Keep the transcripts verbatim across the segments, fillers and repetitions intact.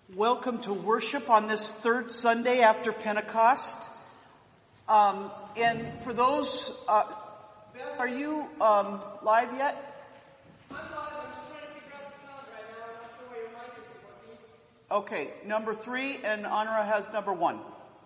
Welcome to worship on this third Sunday after Pentecost. Um, and for those, uh, Beth, are you um, live yet? I'm live. I'm just trying to figure out the sound right now. I'm not sure why your mic isn't working. Okay, number three, and Anara has number one.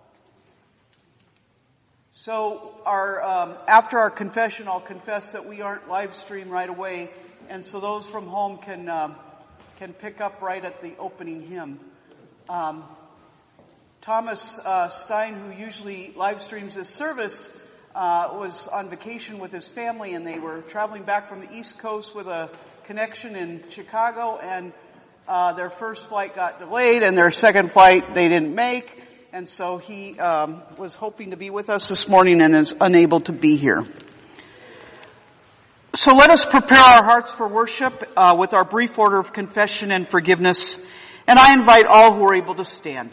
So our um, after our confession, I'll confess that we aren't live stream right away, and so those from home can um, can pick up right at the opening hymn. Um, Thomas uh, Stein, who usually live streams this service, uh, was on vacation with his family, and they were traveling back from the East Coast with a connection in Chicago, and uh, their first flight got delayed, and their second flight they didn't make, and so he um, was hoping to be with us this morning and is unable to be here. So let us prepare our hearts for worship uh, with our brief order of confession and forgiveness. And I invite all who are able to stand.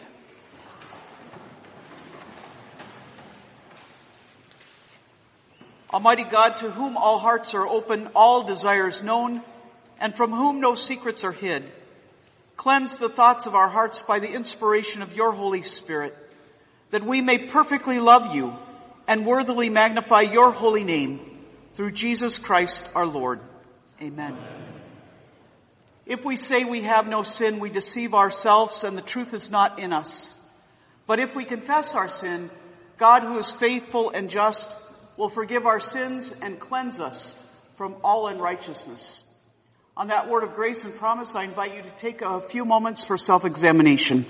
Almighty God, to whom all hearts are open, all desires known, and from whom no secrets are hid, cleanse the thoughts of our hearts by the inspiration of your Holy Spirit, that we may perfectly love you and worthily magnify your holy name through Jesus Christ our Lord. Amen. Amen. If we say we have no sin, we deceive ourselves and the truth is not in us. But if we confess our sin, God, who is faithful and just, will forgive our sins and cleanse us from all unrighteousness. On that word of grace and promise, I invite you to take a few moments for self-examination.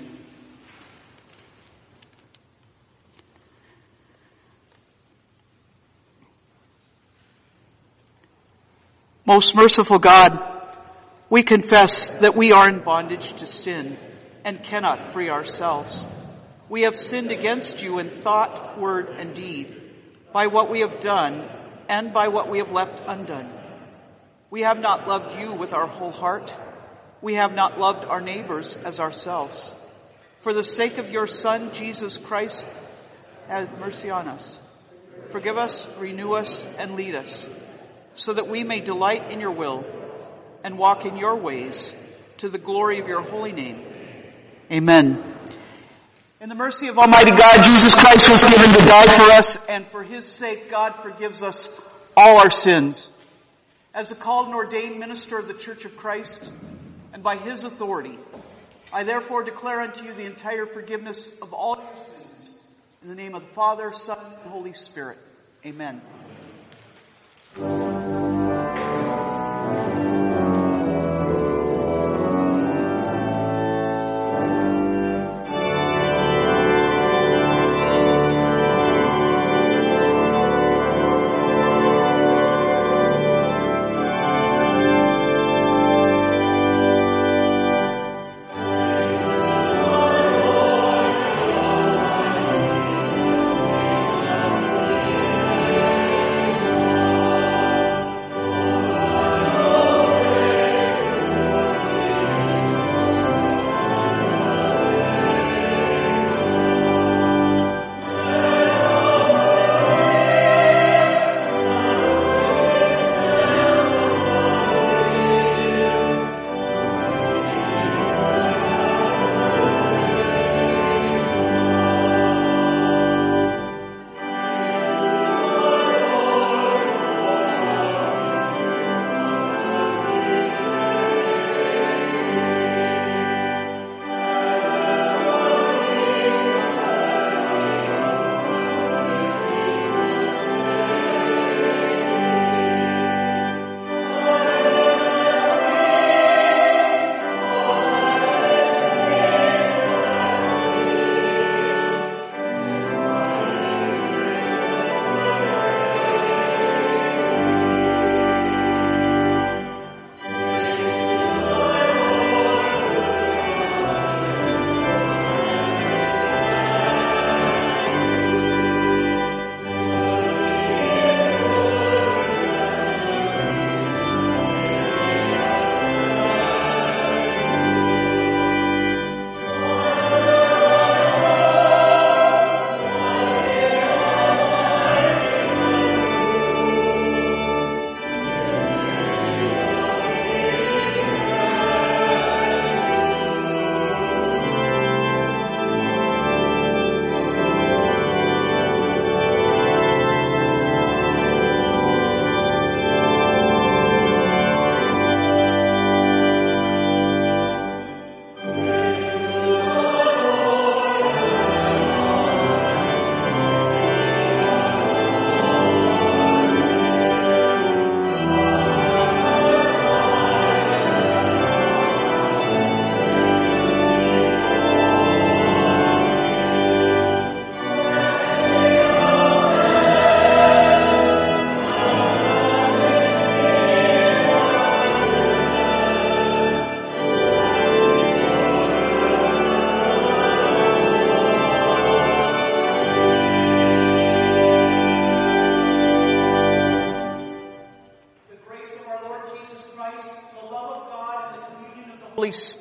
Most merciful God, we confess that we are in bondage to sin and cannot free ourselves. We have sinned against you in thought, word, and deed, by what we have done and by what we have left undone. We have not loved you with our whole heart. We have not loved our neighbors as ourselves. For the sake of your Son, Jesus Christ, have mercy on us. Forgive us, renew us, and lead us, so that we may delight in your will and walk in your ways to the glory of your holy name. Amen. In the mercy of Almighty God, Jesus Christ was given to die for us, and for his sake God forgives us all our sins. As a called and ordained minister of the Church of Christ, and by his authority, I therefore declare unto you the entire forgiveness of all your sins. In the name of the Father, Son, and Holy Spirit. Amen.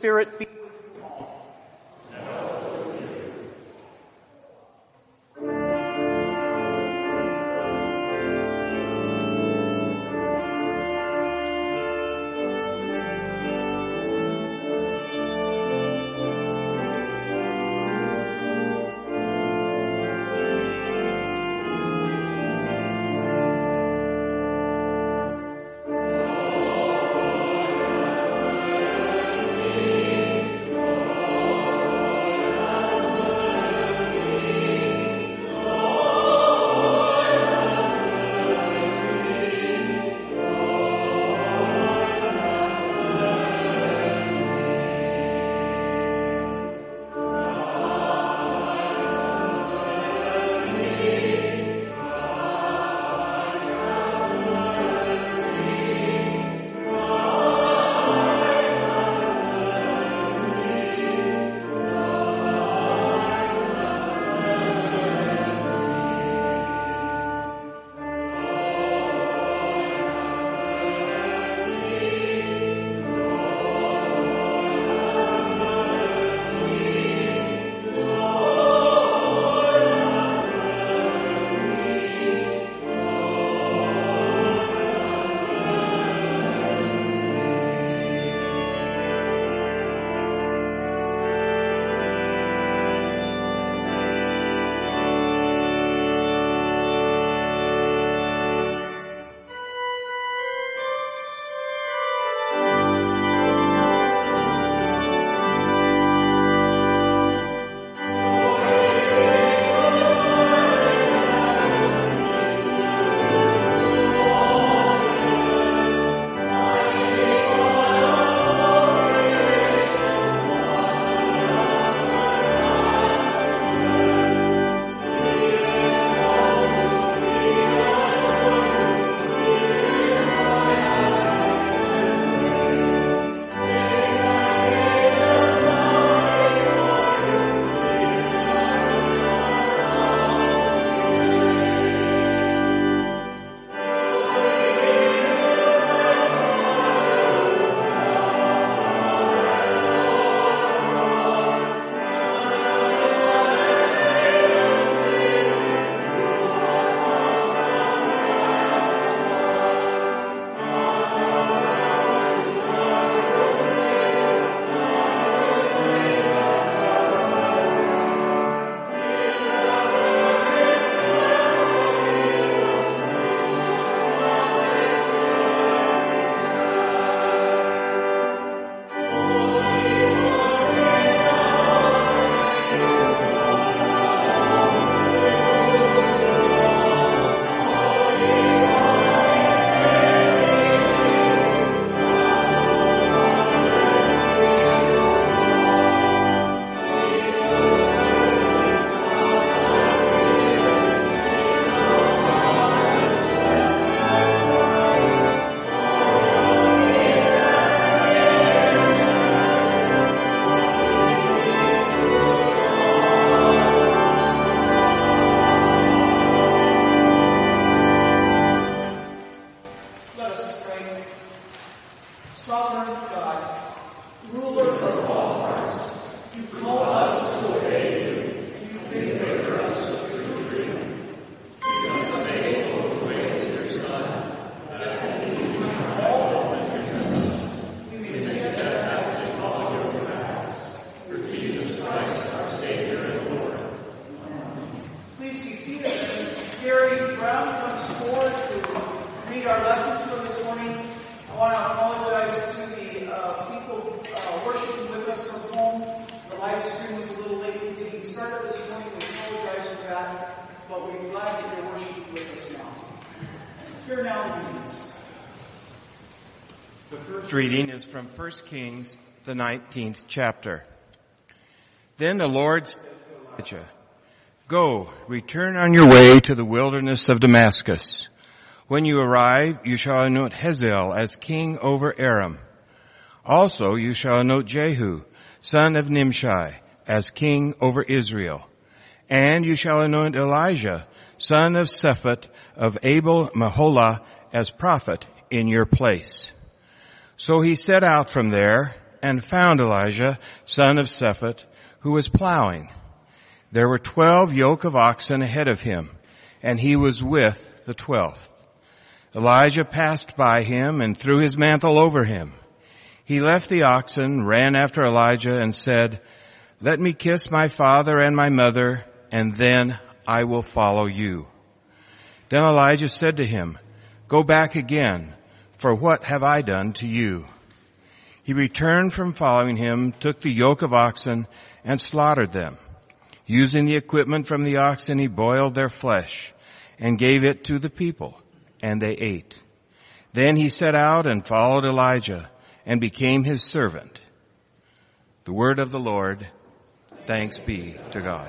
Spirit be reading is from First Kings, the nineteenth chapter. Then the Lord said to Elijah, "Go, return on your way to the wilderness of Damascus. When you arrive, you shall anoint Hazael as king over Aram. Also you shall anoint Jehu, son of Nimshi, as king over Israel. And you shall anoint Elijah, son of Shaphat of Abel-Meholah, as prophet in your place." So he set out from there and found Elijah, son of Shaphat, who was plowing. There were twelve yoke of oxen ahead of him, and he was with the twelfth. Elijah passed by him and threw his mantle over him. He left the oxen, ran after Elijah, and said, "Let me kiss my father and my mother, and then I will follow you." Then Elijah said to him, "Go back again, for what have I done to you?" He returned from following him, took the yoke of oxen, and slaughtered them. Using the equipment from the oxen, he boiled their flesh and gave it to the people, and they ate. Then he set out and followed Elijah and became his servant. The word of the Lord. Thanks be to God.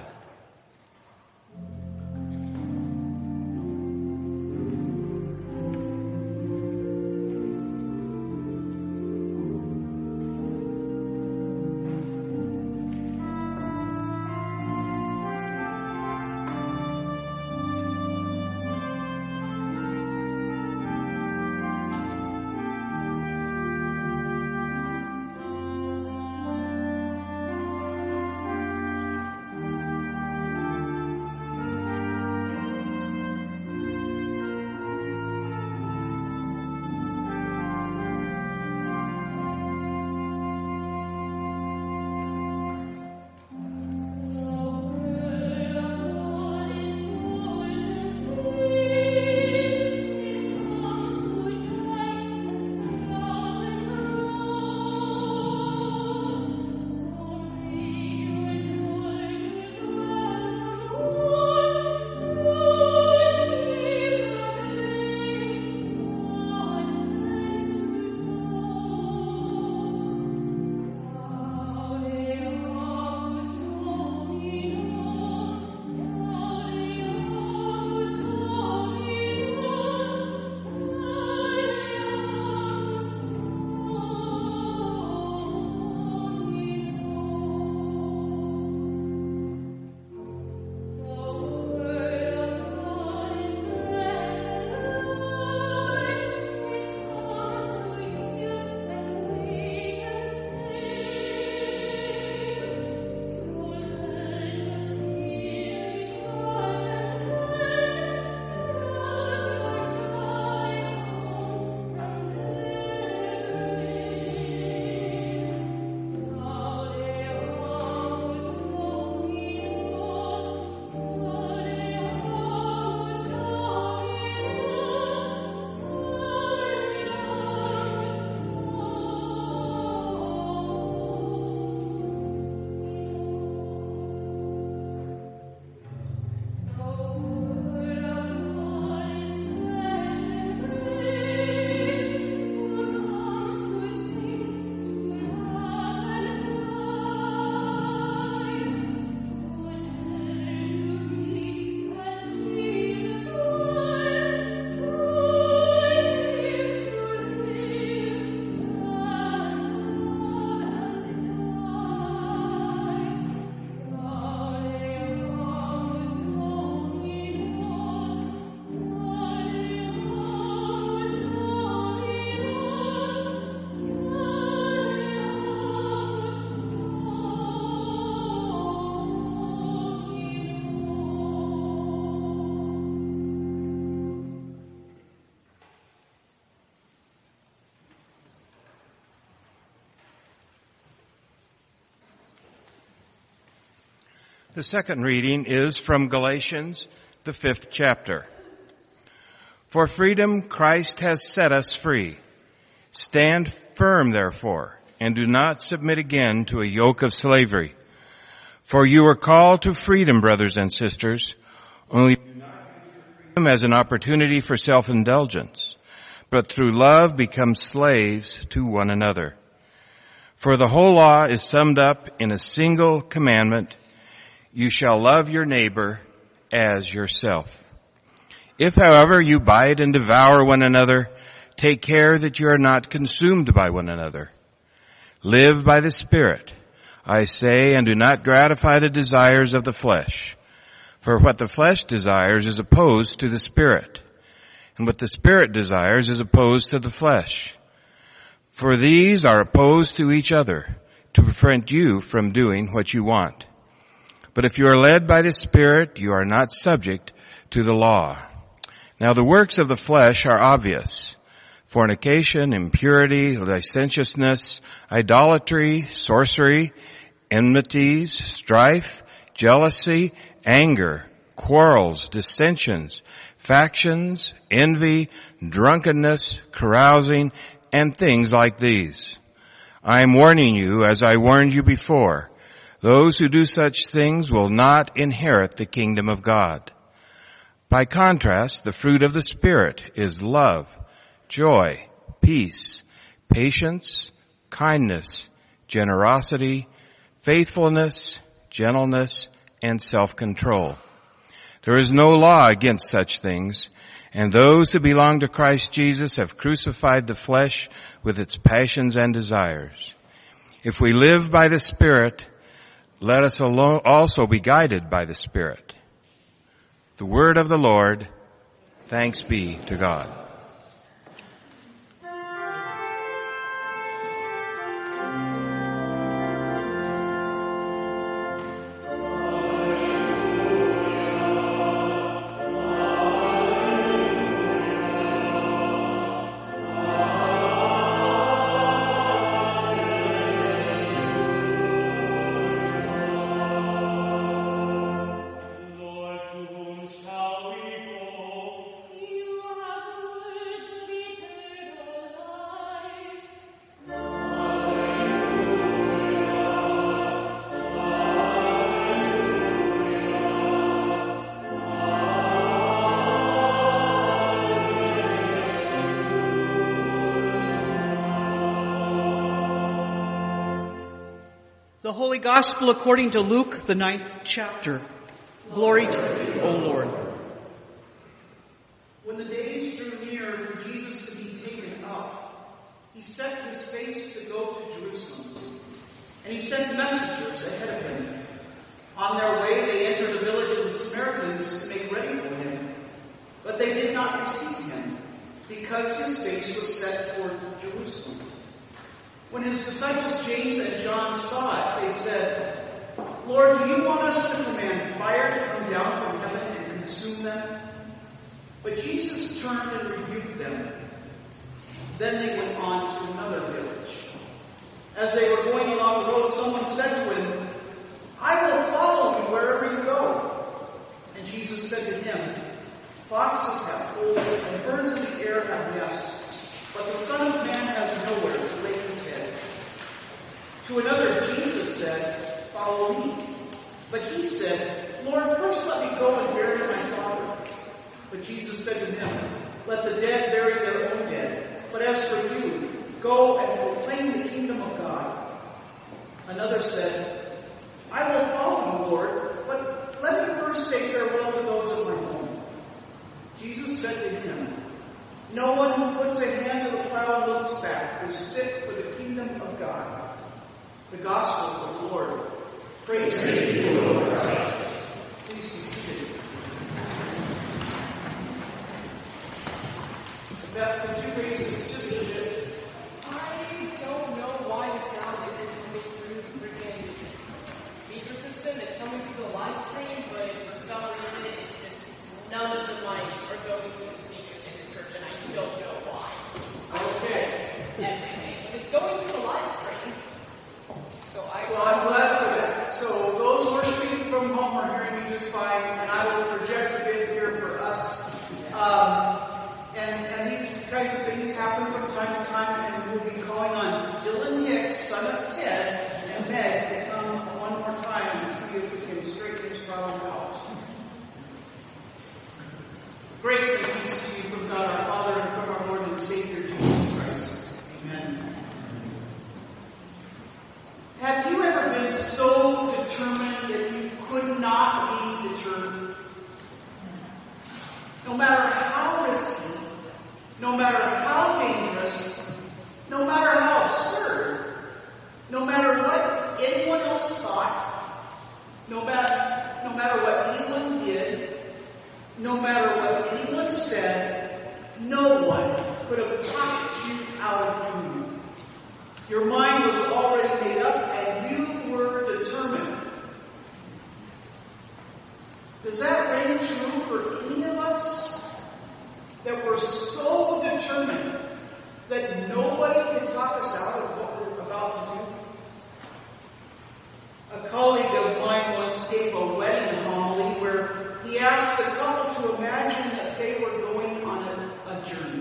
The second reading is from Galatians, the fifth chapter. For freedom Christ has set us free. Stand firm, therefore, and do not submit again to a yoke of slavery. For you are called to freedom, brothers and sisters, only do not use your freedom as an opportunity for self-indulgence, but through love become slaves to one another. For the whole law is summed up in a single commandment: you shall love your neighbor as yourself. If, however, you bite and devour one another, take care that you are not consumed by one another. Live by the Spirit, I say, and do not gratify the desires of the flesh. For what the flesh desires is opposed to the Spirit, and what the Spirit desires is opposed to the flesh. For these are opposed to each other to prevent you from doing what you want. But if you are led by the Spirit, you are not subject to the law. Now the works of the flesh are obvious: fornication, impurity, licentiousness, idolatry, sorcery, enmities, strife, jealousy, anger, quarrels, dissensions, factions, envy, drunkenness, carousing, and things like these. I am warning you, as I warned you before, those who do such things will not inherit the kingdom of God. By contrast, the fruit of the Spirit is love, joy, peace, patience, kindness, generosity, faithfulness, gentleness, and self-control. There is no law against such things, and those who belong to Christ Jesus have crucified the flesh with its passions and desires. If we live by the Spirit, let us alone also be guided by the Spirit. The word of the Lord. Thanks be to God. The Holy Gospel according to Luke, the ninth chapter. Glory to you, O Lord. When the days drew near for Jesus to be taken up, he set his face to go to Jerusalem, and he sent messengers ahead of him. On their way they entered a village of the Samaritans to make ready for him, but they did not receive him, because his face was set toward Jerusalem. When his disciples James and John saw it, they said, Lord, do you want us to command fire to come down from heaven and consume them? But Jesus turned and rebuked them. Then they went on to another village. As they were going along the road, someone said to him, I will follow you wherever you go. And Jesus said to him, Foxes have holes and birds in the air have nests, but the Son of Man has nowhere to lay his head. To another, Jesus said, Follow me. But he said, Lord, first let me go and bury my father. But Jesus said to him, Let the dead bury their own dead. But as for you, go and proclaim the kingdom of God. Another said, I will follow you, Lord, but let me first say farewell to those of my home. Jesus said to him, No one who puts a hand to the plow and looks back is fit for the kingdom of God. The gospel of the Lord. Praise to you, Lord Christ. Please be seated. Beth, could you raise this just a bit? I don't know why the sound isn't coming through the freaking speaker system. It's coming through the live stream, but for some reason it's just none of the mics are going through the speakers in the church, and I don't know why. Okay. Everything. But it's going through the live stream. So I Well, I'm glad for that. So those worshiping from home are hearing me just fine, and I will project a bit here for us. Um, and, and these kinds of things happen from time to time, and we'll be calling on Dylan Hicks, son of Ted, and Meg to come one more time and see if we can straighten this problem out. Grace and peace to you from God our Father and from our Lord and Savior Jesus Christ. Amen. Have you ever been so determined that you could not be deterred? No matter how risky, no matter how dangerous, no matter how absurd, no matter what anyone else thought, no matter, no matter what anyone did, no matter what anyone said, no one could have talked you out of doing. Your mind was already made up and you were determined. Does that ring true for any of us? That we're so determined that nobody can talk us out of what we're about to do? A colleague of mine once gave a wedding homily where he asked the couple to imagine that they were going on a, a journey.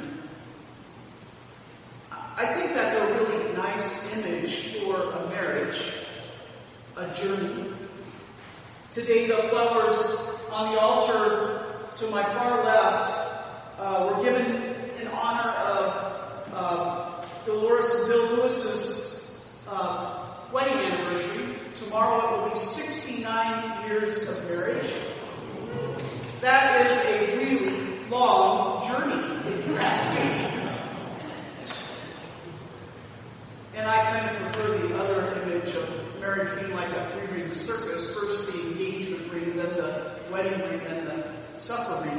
I think that's a really nice image for a marriage, a journey. Today the flowers on the altar to my far left uh, were given in honor of uh, Dolores and Bill Lewis's uh, wedding anniversary. Tomorrow it will be sixty-nine years of marriage. That is a really long journey, if you ask me. And I kind of prefer the other image of marriage being like a three-ring circus. First the engagement ring, then the wedding ring, then the supper ring.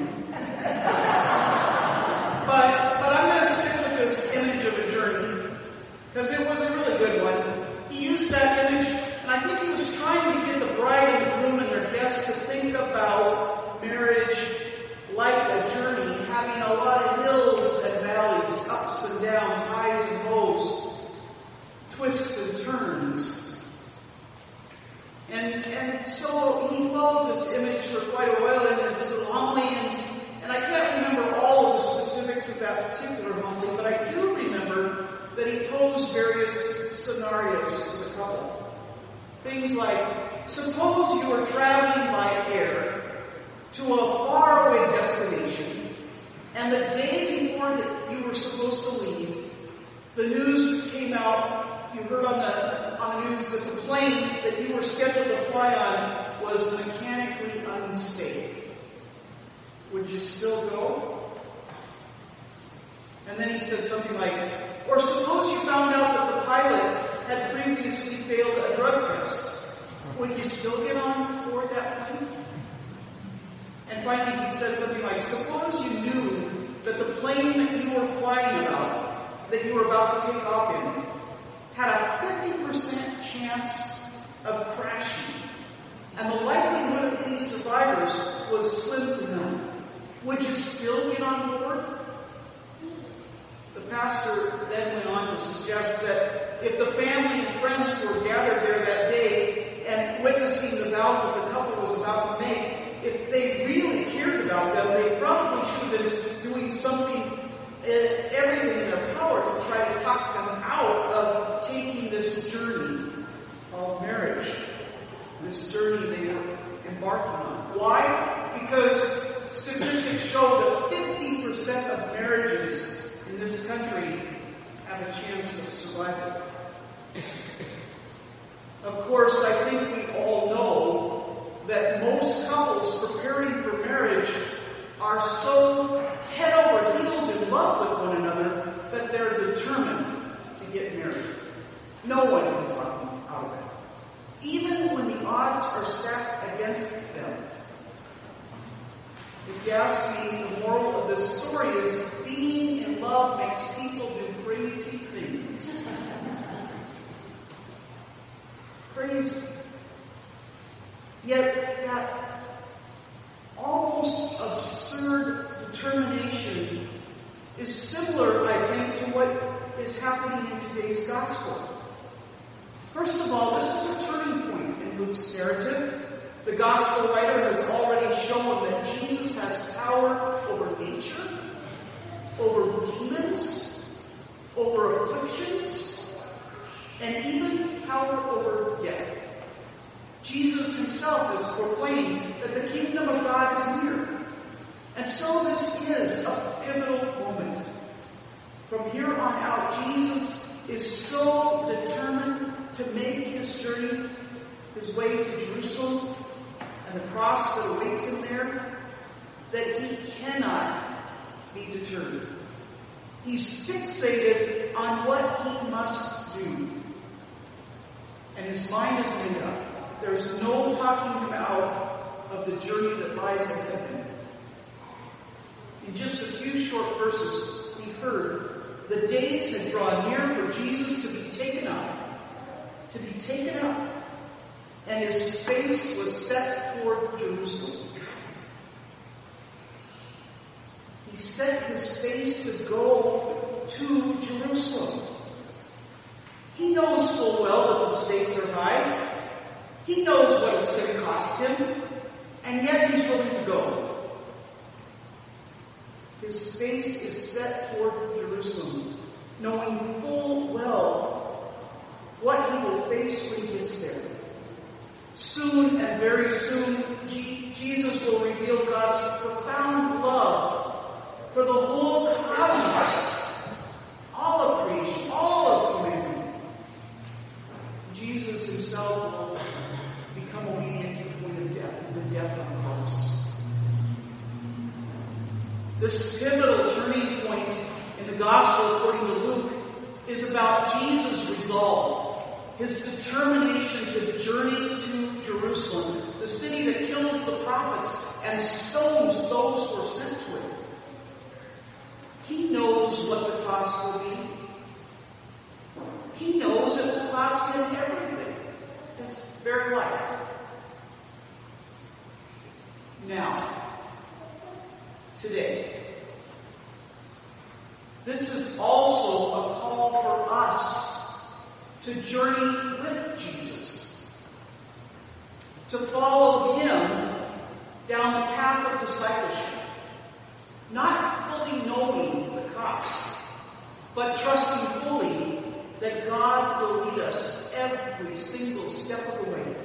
but, but I'm going to stick with this image of a journey, because it was a really good one. He used that image, and I think he was trying to get the bride and the groom and their guests to think about marriage like a journey, having a lot of hills and valleys, ups and downs, highs and lows, twists and turns. And and so he followed this image for quite a while in his little homily, and, and I can't remember all of the specifics of that particular homily, but I do remember that he posed various scenarios to the couple. Things like, suppose you were traveling by air to a faraway destination, and the day before that you were supposed to leave, the news came out. You heard on the on the news that the plane that you were scheduled to fly on was mechanically unstable. Would you still go? And then he said something like, or suppose you found out that the pilot had previously failed a drug test. Would you still get on board that plane? And finally he said something like, suppose you knew that the plane that you were flying about, that you were about to take off in, had a fifty percent chance of crashing, and the likelihood of any survivors was slim to none. Would you still get on board? The pastor then went on to suggest that if the family and friends were gathered there that day and witnessing the vows that the couple was about to make, if they really cared about them, they probably should have been doing something, uh, everything in their power to try to talk them out of taking this journey of marriage, this journey they were embarking on. Why? Because statistics show that fifty percent of marriages in this country have a chance of survival. Of course, I think we all know that most couples preparing for marriage are so head over heels in love with one another that they're determined to get married. No one can talk them out of it, even when the odds are stacked against them. If you ask me, the moral of this story is being in love makes people do crazy things. Crazy. Yet that almost absurd determination is similar, I think, to what is happening in today's gospel. First of all, this is a turning point in Luke's narrative. The gospel writer has already shown that Jesus has power over nature, over demons, over afflictions, and even power over death. Jesus himself has proclaimed that the kingdom of God is near. And so this is a pivotal moment. From here on out, Jesus is so determined to make his journey, his way to Jerusalem, and the cross that awaits him there, that he cannot be deterred. He's fixated on what he must do. And his mind is made up. There's no talking him out of the journey that lies ahead of him. In just a few short verses, we heard The days had drawn near for Jesus to be taken up, to be taken up, and his face was set toward Jerusalem. He set his face to go to Jerusalem. He knows full well that the stakes are high. He knows what it's going to cost him, and yet he's willing to go. His face is set toward Jerusalem, knowing full well what he will face when he gets there. Soon and very soon, G- Jesus will reveal God's profound love for the whole cosmos, all of creation, all of humanity. Jesus himself will become obedient to the point of death, the death on the cross. This pivotal turning point in the gospel according to Luke is about Jesus' resolve, his determination to journey to Jerusalem, the city that kills the prophets and stones those who are sent to it. He knows what the cost will be. He knows it will cost him everything, his very life. Now, today, this is also a call for us to journey with Jesus, to follow him down the path of discipleship, not fully knowing the cost, but trusting fully that God will lead us every single step of the way.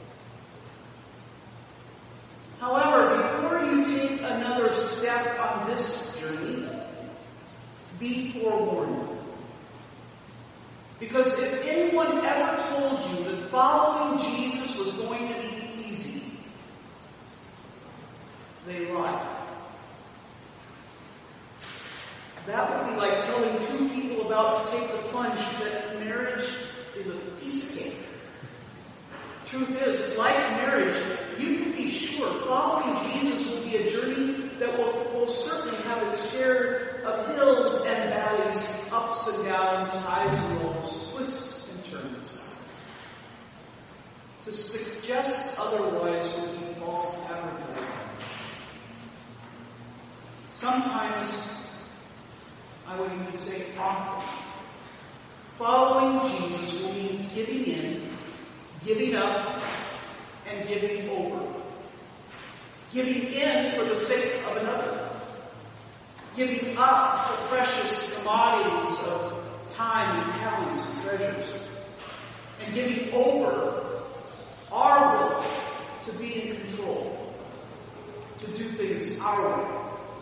However, before you take another step on this journey, be forewarned. Because if anyone ever told you that following Jesus was going to be easy, they lied. That would be like telling two people about to take the plunge that marriage is a piece of cake. Truth is, like marriage, you can be sure following Jesus will be a journey that will, will certainly have its share of hills and valleys, ups and downs, highs and lows, twists and turns. To suggest otherwise would be false advertising. Sometimes, I would even say often, following Jesus will mean giving in, giving up, and giving over. Giving in for the sake of another. Giving up the precious commodities of time and talents and treasures. And giving over our will to be in control. To do things our way.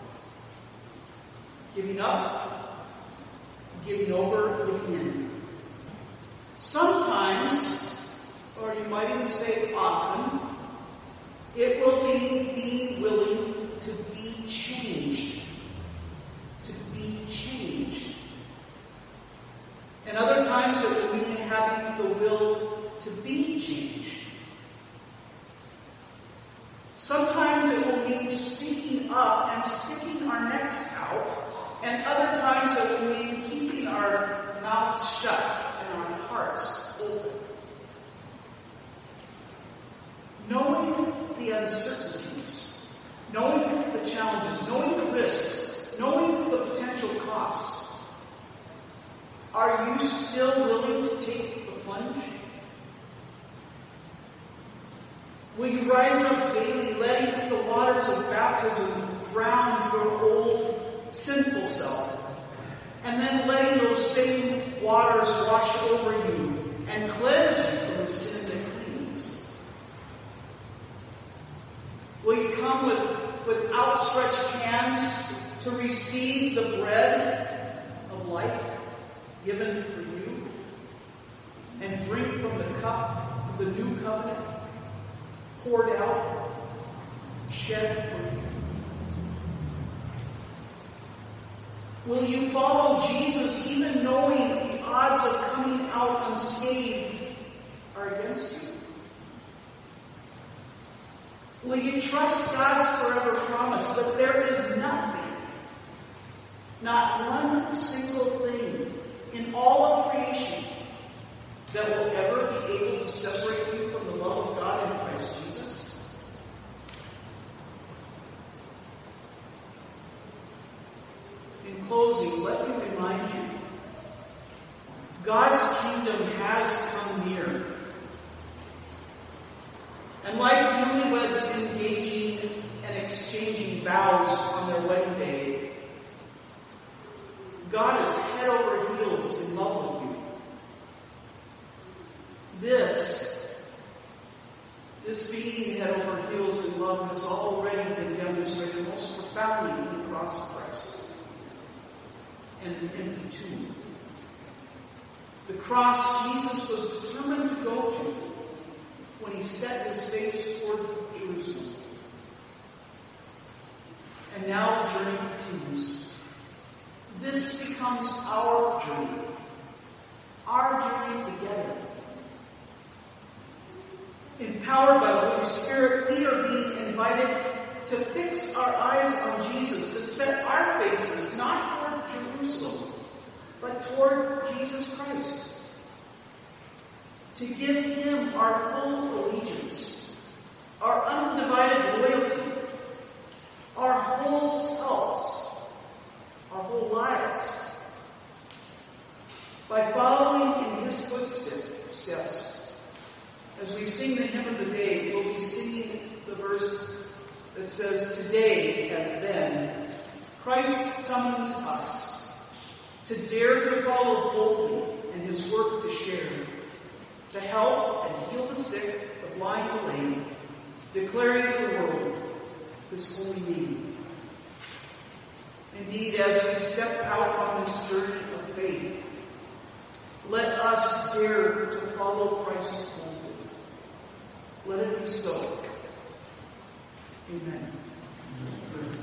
Giving up, giving over, giving in. Sometimes, or you might even say often, it will be being willing to be changed. To be changed. And other times it will mean having the will to be changed. Sometimes it will mean speaking up and sticking our necks out. And other times it will mean keeping our mouths shut and our hearts open. Knowing the uncertainties, knowing the challenges, knowing the risks, knowing the potential costs, are you still willing to take the plunge? Will you rise up daily, letting the waters of baptism drown your old sinful self, and then letting those same waters wash over you and cleanse you from the sin that cleans? Will you come with, with outstretched hands to receive the bread of life given for you and drink from the cup of the new covenant poured out, shed for you? Will you follow Jesus even knowing the odds of coming out unscathed are against you? Will you trust God's forever promise that there is nothing, Not one single thing in all of creation that will ever be able to separate you from the love of God in Christ Jesus. In closing, let me remind you, God's kingdom has come near. And like newlyweds engaging and exchanging vows on their wedding day, God is head over heels in love with you. This, this being head over heels in love has already been demonstrated most profoundly in the cross of Christ and an empty tomb. The cross Jesus was determined to go to when he set his face toward Jerusalem. And now the journey continues. This becomes our journey, our journey together. Empowered by the Holy Spirit, we are being invited to fix our eyes on Jesus, to set our faces not toward Jerusalem, but toward Jesus Christ. To give him our full allegiance, our undivided loyalty, our whole selves, our whole lives. By following in his footsteps, as we sing the hymn of the day, we'll be singing the verse that says, "Today, as then, Christ summons us to dare to follow boldly in his work to share, to help and heal the sick, the blind, the lame, declaring to the world his holy name." Indeed, as we step out on this journey of faith, let us dare to follow Christ boldly. Let it be so. Amen. Amen.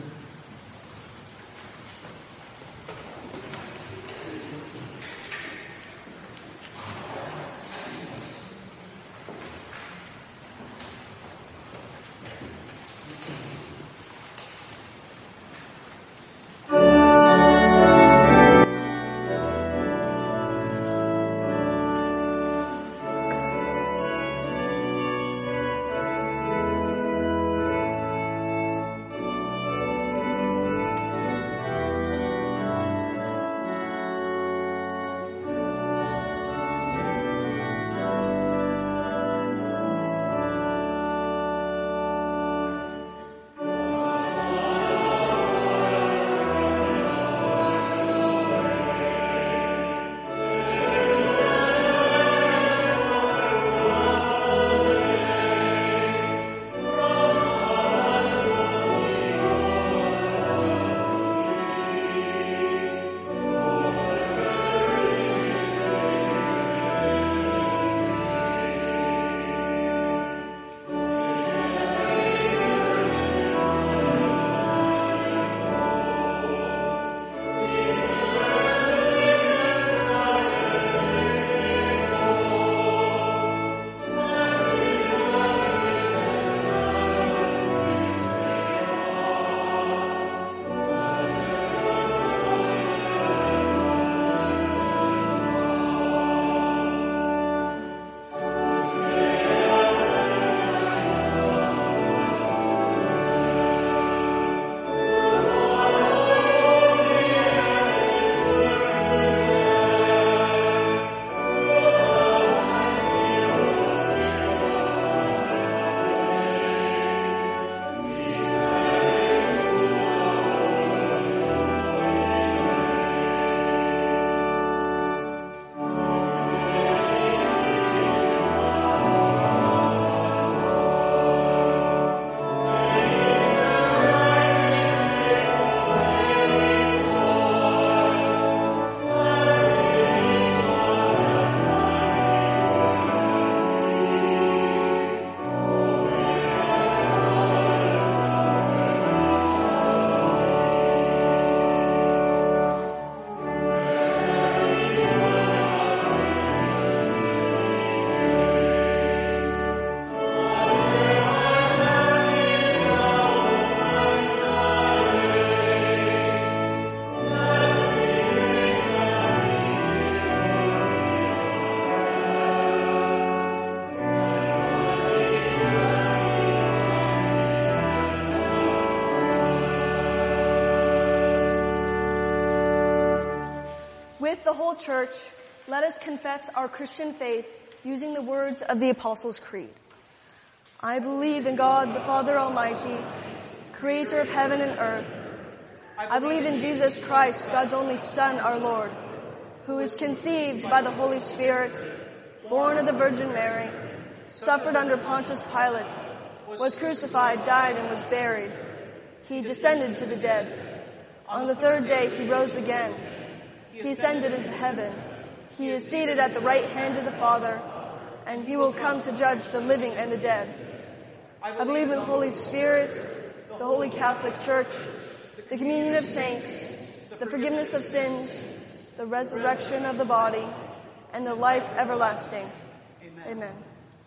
with the whole church, let us confess our Christian faith using the words of the Apostles' Creed. I believe in God, the Father Almighty, creator of heaven and earth. I believe in Jesus Christ, God's only Son, our Lord, who was conceived by the Holy Spirit, born of the Virgin Mary, suffered under Pontius Pilate, was crucified, died, and was buried. He descended to the dead. On the third day he rose again. He ascended into heaven. He is seated at the right hand of the Father, and he will come to judge the living and the dead. I believe in the Holy Spirit, the Holy Catholic Church, the communion of saints, the forgiveness of sins, the resurrection of the body, and the life everlasting. Amen. Amen.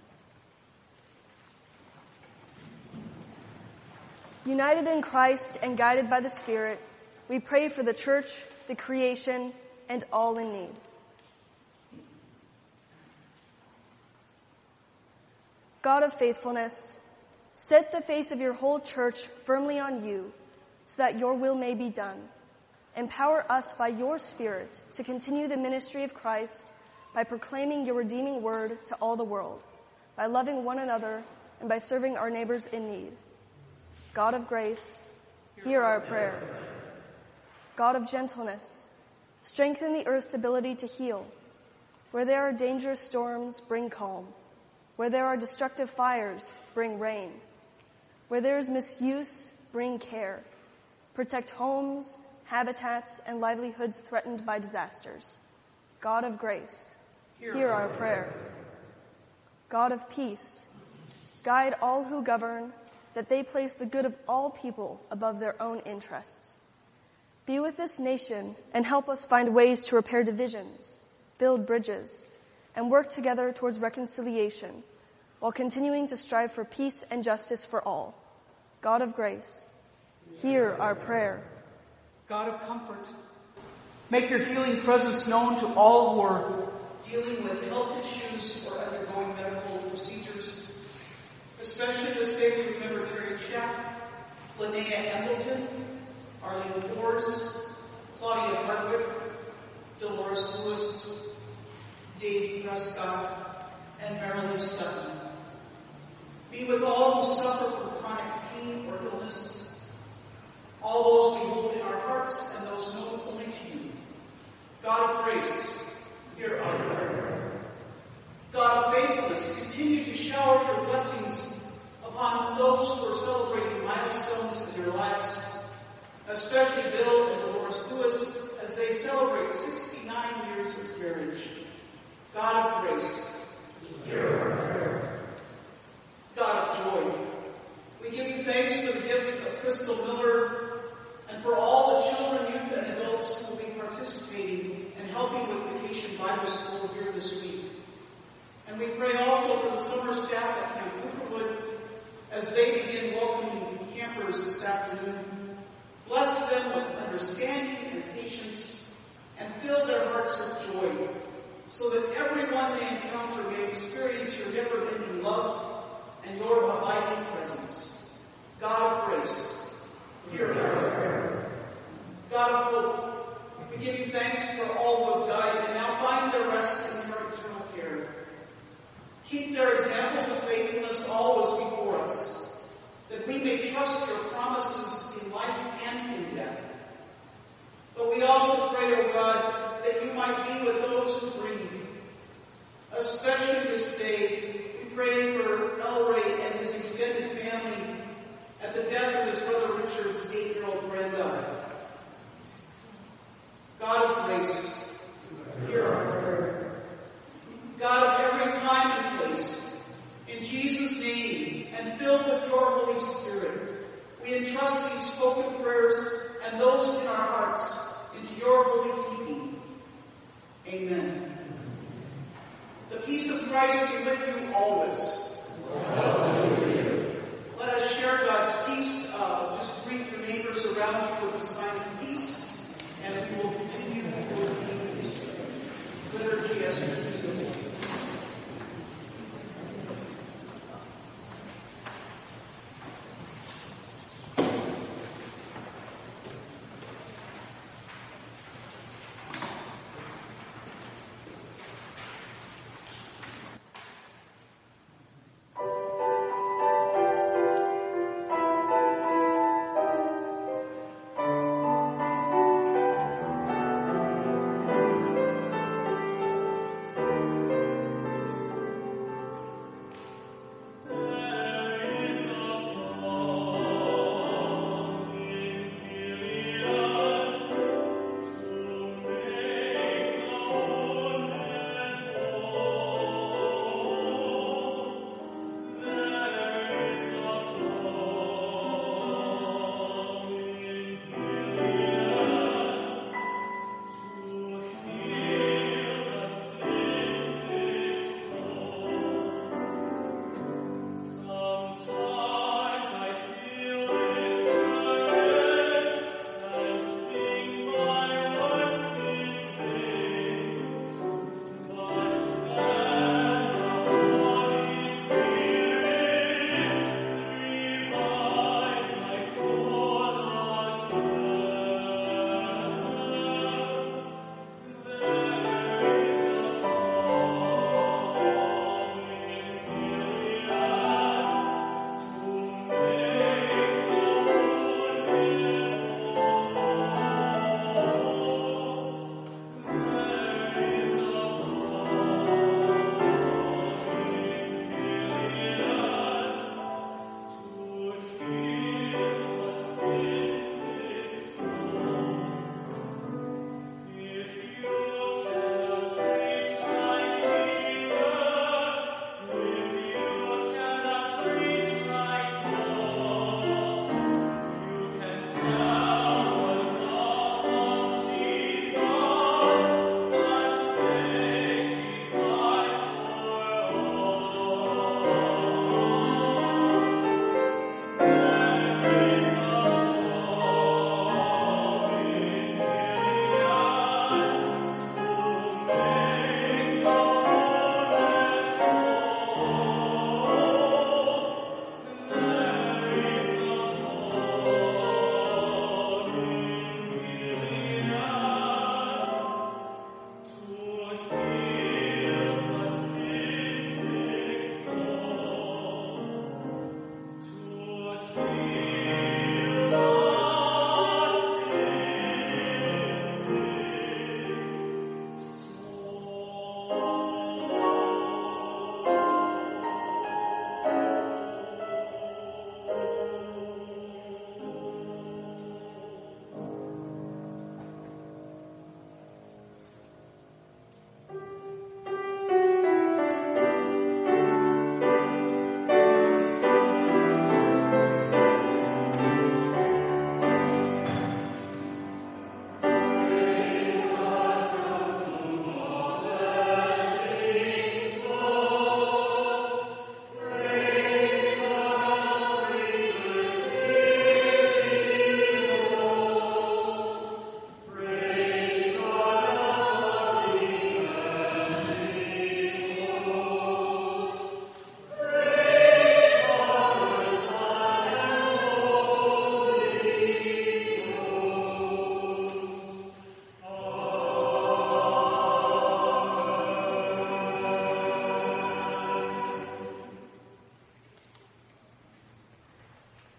United in Christ and guided by the Spirit, we pray for the church, the creation, and all in need. God of faithfulness, set the face of your whole church firmly on you, so that your will may be done. Empower us by your Spirit to continue the ministry of Christ by proclaiming your redeeming word to all the world, by loving one another, and by serving our neighbors in need. God of grace, hear our prayer. God of gentleness, strengthen the earth's ability to heal. Where there are dangerous storms, bring calm. Where there are destructive fires, bring rain. Where there is misuse, bring care. Protect homes, habitats, and livelihoods threatened by disasters. God of grace, hear our prayer. God of peace, guide all who govern, that they place the good of all people above their own interests. Be with this nation and help us find ways to repair divisions, build bridges, and work together towards reconciliation, while continuing to strive for peace and justice for all. God of grace, hear our prayer. God of comfort, make your healing presence known to all who are dealing with health issues or undergoing medical procedures. Especially this day we remember Terry Chapp, Linnea Embleton, Arlene Force, Claudia Hardwick, Dolores Lewis, Dave Prescott, and Marilyn Sutton. Be with all who suffer from chronic pain or illness, all those we hold in our hearts and those known only to you. God of grace, hear our prayer. God of faithfulness, continue to shower your blessings upon those who are celebrating milestones in their lives, especially Bill and Dolores Lewis as they celebrate sixty-nine years of marriage. God of grace, hear our prayer. God of joy, we give you thanks for the gifts of Crystal Miller and for all the children, youth, and adults who will be participating and helping with Vacation Bible School here this week. And we pray also for the summer staff at Camp Hooverwood as they begin welcoming campers this afternoon. Bless them with understanding and patience and fill their hearts with joy so that everyone they encounter may experience your never-ending love and your abiding presence. God of grace, hear our prayer. God of hope, we give you thanks for all who have died and now find their rest in your eternal care. Keep their examples of faithfulness always before us, that we may trust your promises in life and in death. But we also pray, O God, that you might be with those who grieve. Especially this day, we pray for El Ray and his extended family at the death of his brother Richard's eight-year-old granddaughter. God of grace, hear our prayer. God of every time and place, in Jesus' name, and filled with your Holy Spirit, we entrust these spoken prayers and those in our hearts into your holy keeping. Amen. The peace of Christ be with you always. Let us share God's peace. Uh, just greet your neighbors around you with a sign of peace, and we will continue with the liturgy as we do.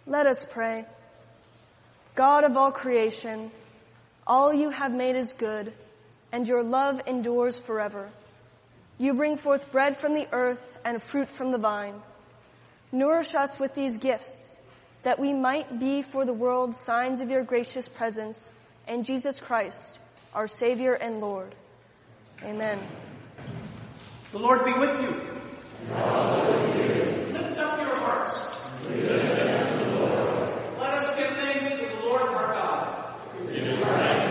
Let us pray. God of all creation, all you have made is good, and your love endures forever. You bring forth bread from the earth and fruit from the vine. Nourish us with these gifts, that we might be for the world signs of your gracious presence in Jesus Christ, our Savior and Lord. Amen. The Lord be with you. Lift up your hearts. Let us give thanks to the Lord our God. It is right,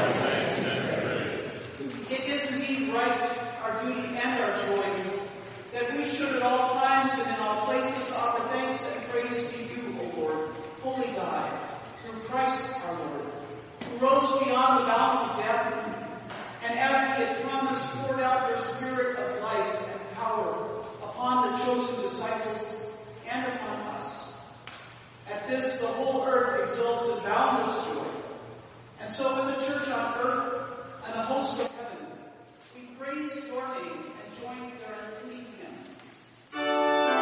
It is indeed right, our duty and our joy, that we should at all times and in all places offer thanks and praise to you, O Lord, holy God, through Christ our Lord, who rose beyond the bounds of death, and as he had promised, poured out your spirit of life and power upon the chosen disciples and upon us. At this, the whole earth exults in boundless joy. And so with the church on earth and the hosts of heaven, we praise your name and join their unique hymn.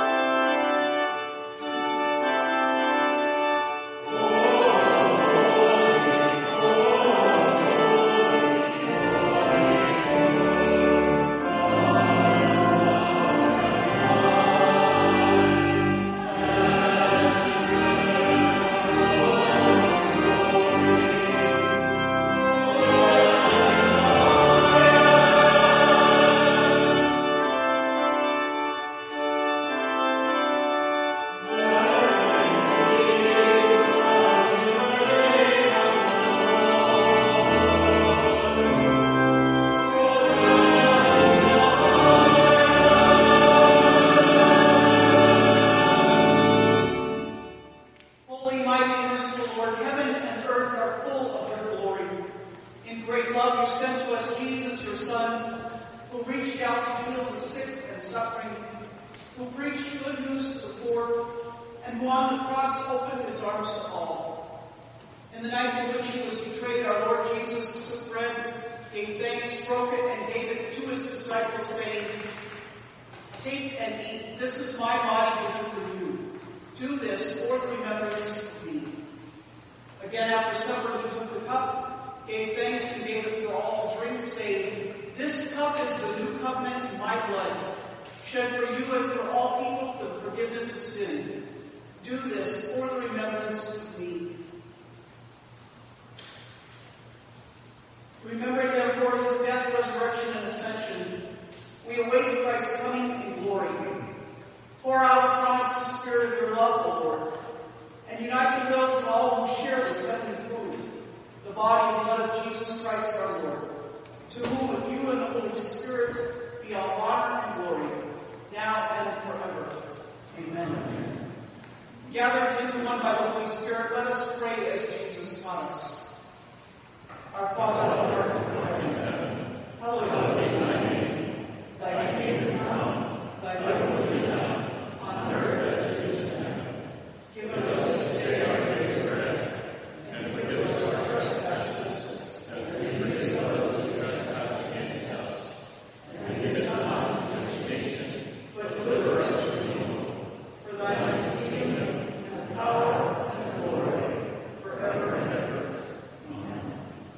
Remembering therefore his death, resurrection, and ascension, we await Christ's coming in glory. Pour out upon us the spirit of your love, O Lord, and unite the wills of all who share this heavenly food, the body and blood of Jesus Christ our Lord, to whom with you and the Holy Spirit be all honor and glory, now and forever. Amen. Amen. Gathered into one by the Holy Spirit, let us pray as Jesus taught us. Our Father, who art in heaven, hallowed be thy name. Thy kingdom come, thy will be done, on earth as it is in heaven. Give us this day our daily bread, and forgive us our trespasses, as we forgive those who trespass against us. And lead us not into temptation, but deliver us from evil. For thine is the kingdom, and the power, and the glory, forever and ever. Amen.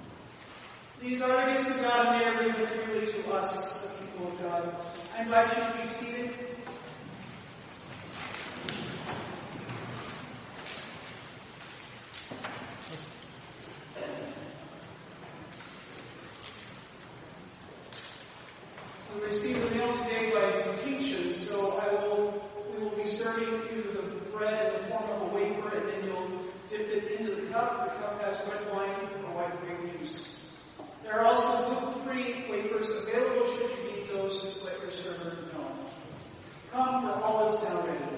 These are the gifts of God, and they are given freely to us, the people of God. I invite you to be seated. We received the meal today by Titian, so I will, we will be serving you the bread in the form of a wafer, and then you'll dip it into the cup. The cup has red wine or white grape juice. There are also gluten-free wafers available should you need those, just let your server know. Come, for all is now ready.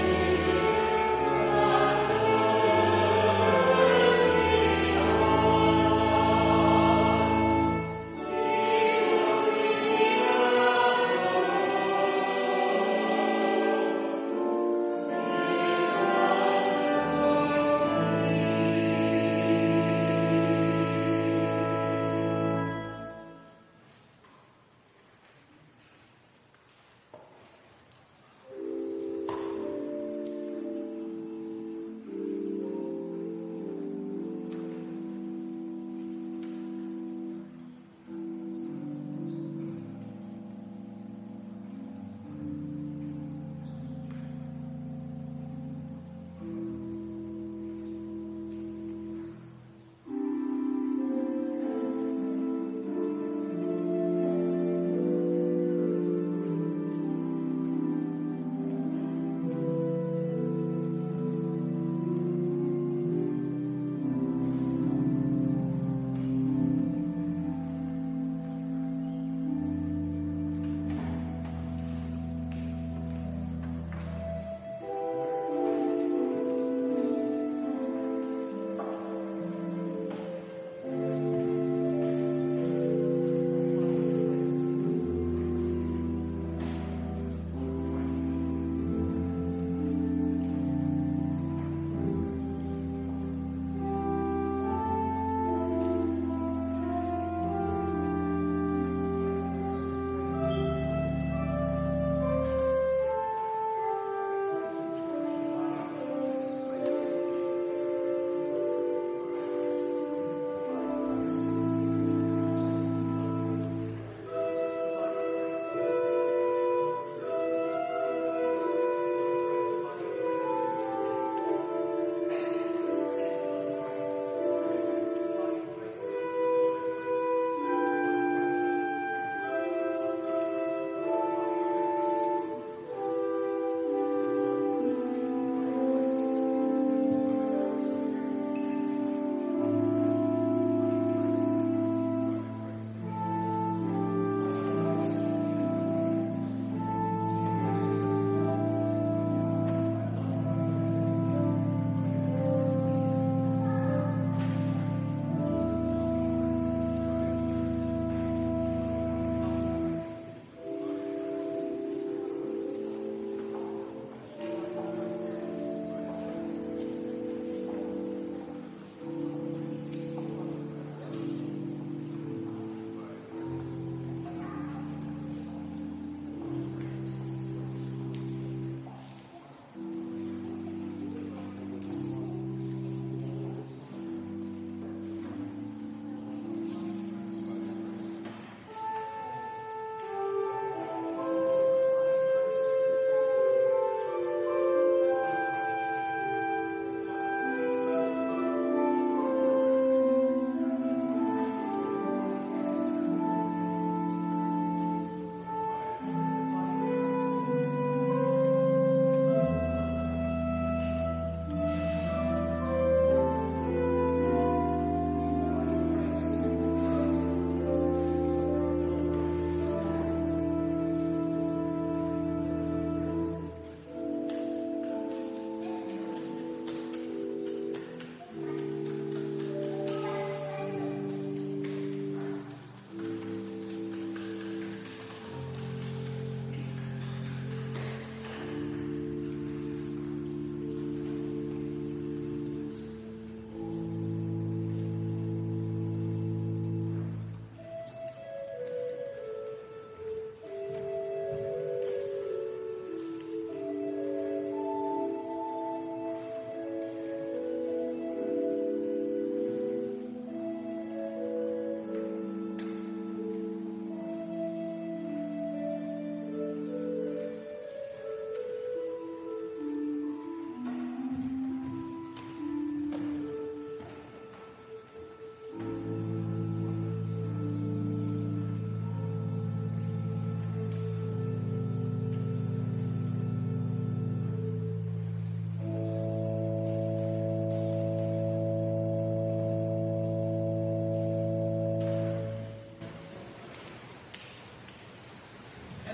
Oh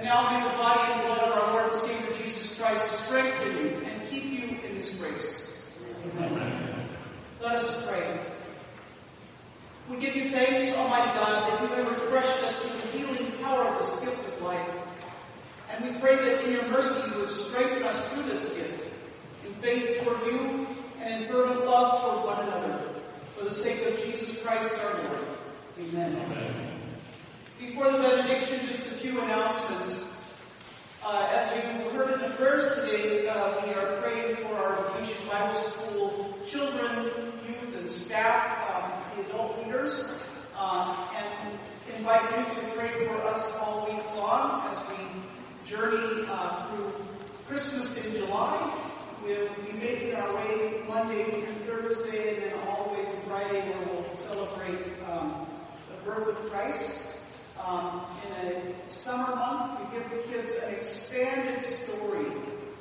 now may the body and blood of our Lord and Savior Jesus Christ strengthen you and keep you in his grace. Amen. Let us pray. We give you thanks, Almighty God, that you have refreshed us with the healing power of this gift of life. And we pray that in your mercy you would strengthen us through this gift, in faith toward you and in fervent love toward one another, for the sake of Jesus Christ our Lord. Amen. Amen. Before the benediction, just a few announcements. Uh, as you heard in the prayers today, uh, we are praying for our Vacation Bible School children, youth, and staff, um, the adult leaders, uh, and invite you to pray for us all week long as we journey uh, through Christmas in July. We'll be making our way Monday through Thursday and then all the way to Friday where we'll celebrate um, the birth of Christ. Um, in a summer month to give the kids an expanded story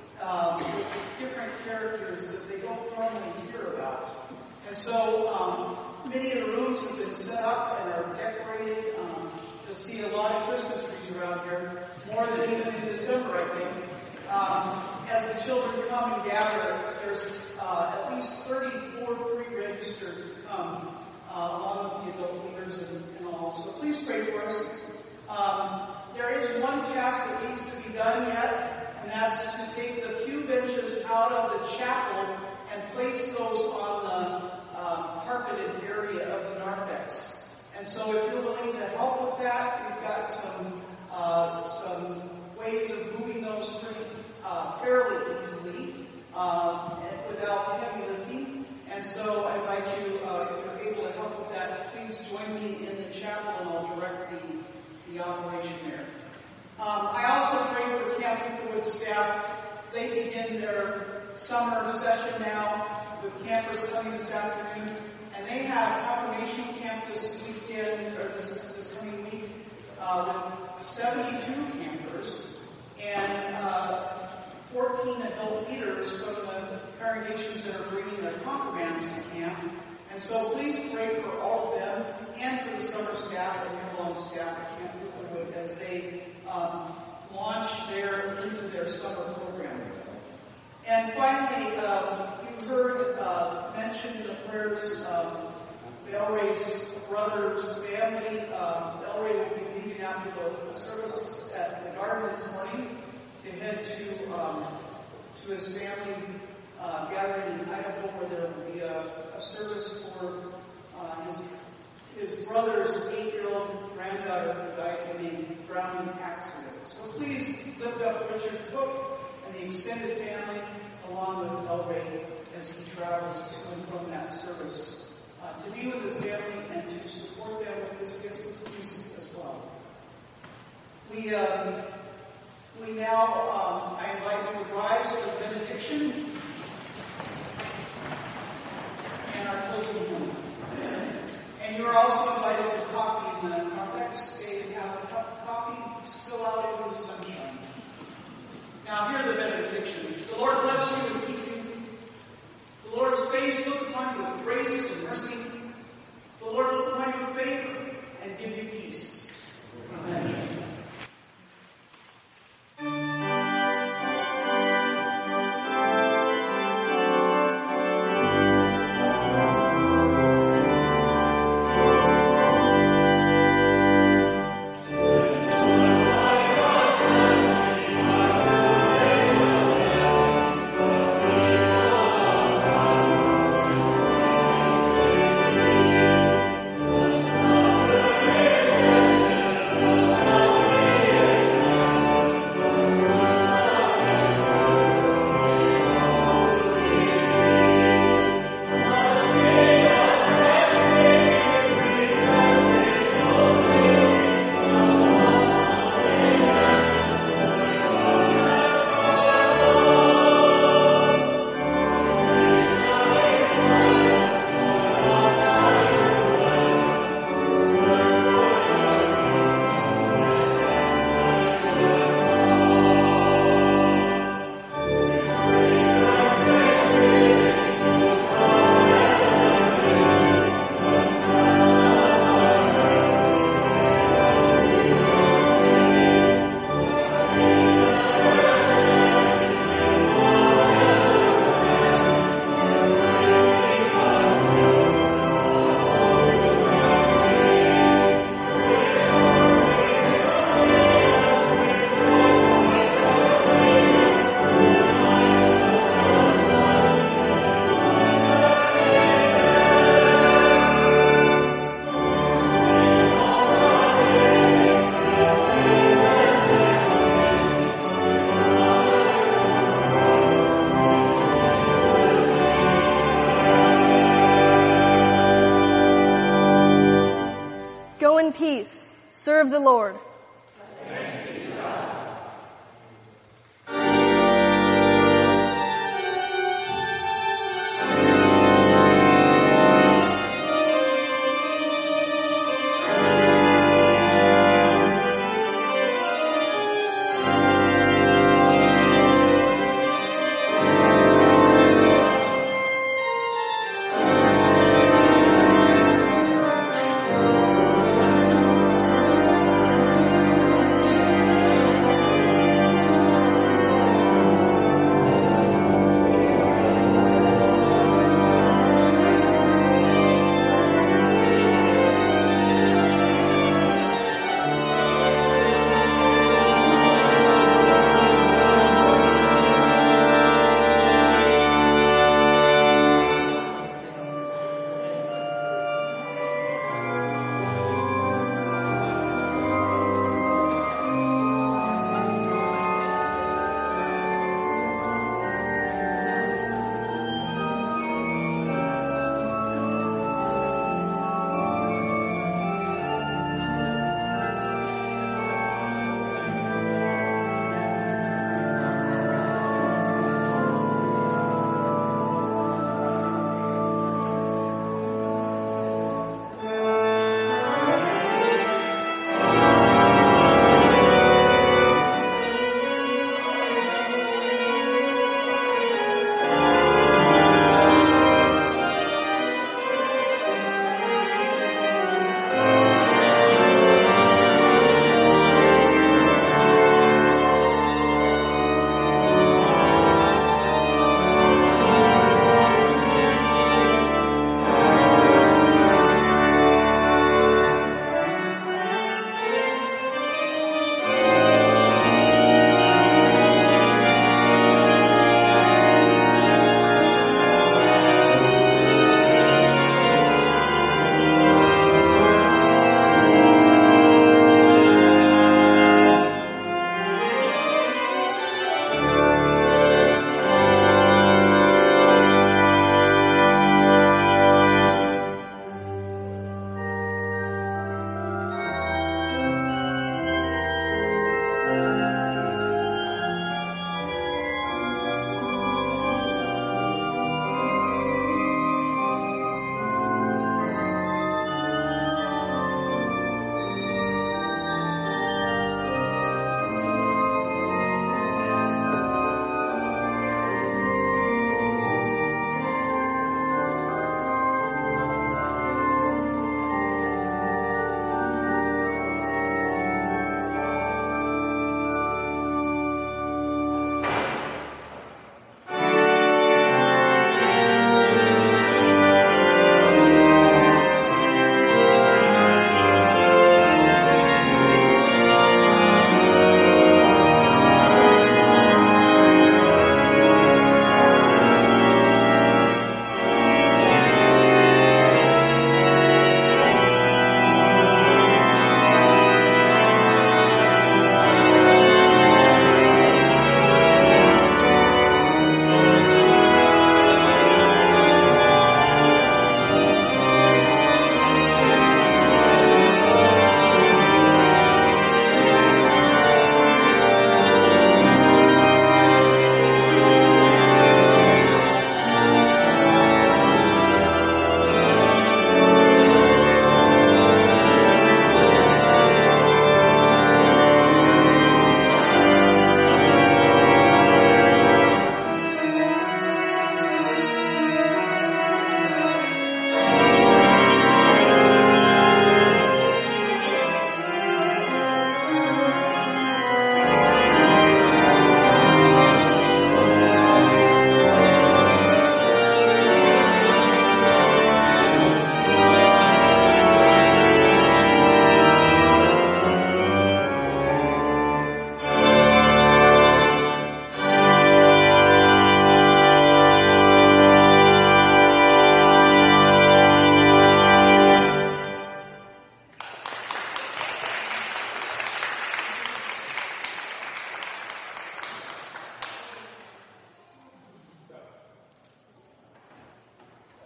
um, with different characters that they don't normally hear about. And so um, many of the rooms have been set up and are decorated. Um, you'll see a lot of Christmas trees around here, more than even in December, I think. Um, as the children come and gather, there's uh, at least thirty-four pre-registered to come. Uh, along with the adult leaders and, and all. So please pray for us. Um, there is one task that needs to be done yet, and that's to take the pew benches out of the chapel and place those on the uh, carpeted area of the narthex. And so if you're willing to help with that, we've got some uh, some ways of moving those pretty uh, fairly easily uh, without heavy lifting. And so I invite you, uh, if you're able to help with that, please join me in the chapel and I'll direct the, the operation there. Um, I also pray for Camp Euclid staff. They begin their summer session now with campers coming this afternoon. And they have confirmation camp this weekend, or this, this coming week, uh, with seventy-two campers and uh, fourteen adult leaders from the congregations that are bringing their confirmands to camp. And so please pray for all of them and for the summer staff and year-long staff at Camp Euclid as they um, launch their into their summer program. And finally, um, you heard uh, mentioned in the prayers um, Belray's brother's family. Um, Belray will be leaving after the service at the garden this morning to head to um, to his family uh, gathering in Idaho, where there will be a, a service for uh, his his brother's eight-year-old granddaughter who died in a drowning accident. So please lift up Richard Cook and the extended family, along with Belray, as he travels to and from that service, uh, to be with his family and to support them with his gifts of music as well. We um, we now, um, I invite you to rise for the benediction and our closing hymn. And you are also invited to coffee in the narthex. Stay and have a cup of coffee, spill out into the sunshine. Now hear the benediction. The Lord bless you and keep you. The Lord's face look upon you with grace and mercy. The Lord look upon you with favor and give you peace. Amen. Go in peace. Serve the Lord. Thanks be